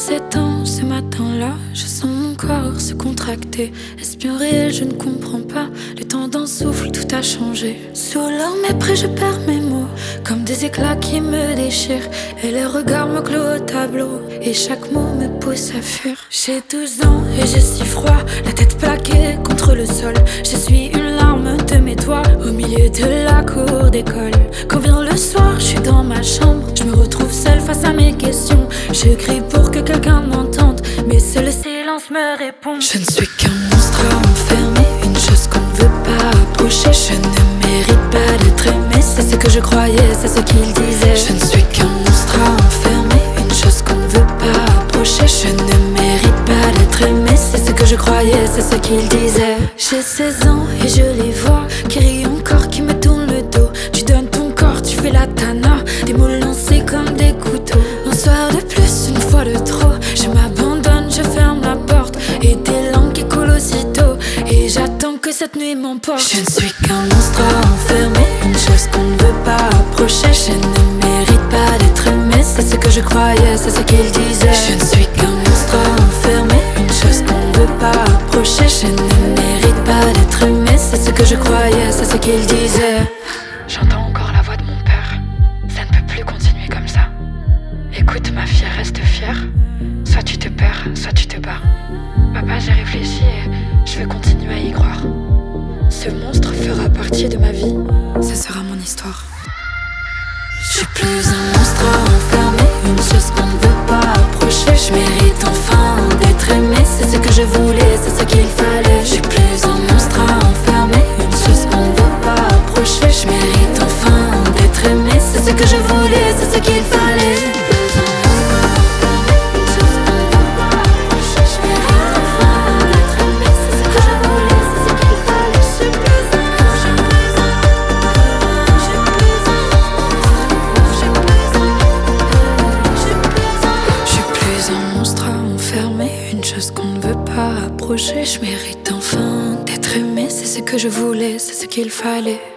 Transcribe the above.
17 ans, ce matin-là, je sens mon corps se contracter. Est-ce bien réel? Je ne comprends pas. Le temps d'un souffle, tout a changé. Sous leur mépris, je perds mes mots, comme des éclats qui me déchirent. Et les regards me clouent au tableau, et chaque mot me pousse à fuir. J'ai 12 ans et j'ai si froid, la tête plaquée contre le sol. Je suis une larme de mes doigts au milieu de la cour d'école. Quand vient le soir, je suis dans ma chambre, je me retrouve seule face à mes questions. Je crie pour que quelqu'un m'entende, mais seul le silence me répond. Je ne suis qu'un monstre enfermé, une chose qu'on ne veut pas approcher. Je ne mérite pas d'être aimé, c'est ce que je croyais, c'est ce qu'il disait. Je ne suis qu'un monstre enfermé, une chose qu'on ne veut pas approcher. Je ne mérite pas d'être aimé, c'est ce que je croyais, c'est ce qu'il disait. J'ai 16 ans et je les vois qui rient encore, qui me tournent le dos. Tu donnes ton corps, tu fais la tana, des mots lancés comme des couteaux. Un soir de plus, une fois de trop, je m'abandonne, je ferme la porte, et des langues qui coulent aussitôt, et j'attends que cette nuit m'emporte. Je ne suis qu'un monstre enfermé, une chose qu'on ne veut pas approcher. Je ne mérite pas d'être aimé, c'est ce que je croyais, c'est ce qu'il disait. Je ne suis qu'un monstre enfermé, une chose qu'on ne veut pas approcher. Je ne mérite pas d'être aimé, c'est ce que je croyais, c'est ce qu'il disait. J'entends encore la voix de mon père. Ça ne peut plus continuer comme ça. Écoute ma fille, reste fière. Soit tu te perds, soit tu te bats. Papa, j'ai réfléchi et je veux continuer à y croire. Ce monstre fera partie de ma vie. Ce sera mon histoire. Je suis plus un monstre enfermé, une chose qu'on ne veut pas approcher. Je mérite enfin d'être aimé, c'est ce que je voulais, c'est ce qu'il fallait. Je suis plus un monstre enfermé, une chose qu'on ne veut pas approcher. Je mérite enfin d'être aimé, c'est ce que je voulais, c'est ce qu'il fallait. Je mérite enfin d'être aimé, c'est ce que je voulais, c'est ce qu'il fallait.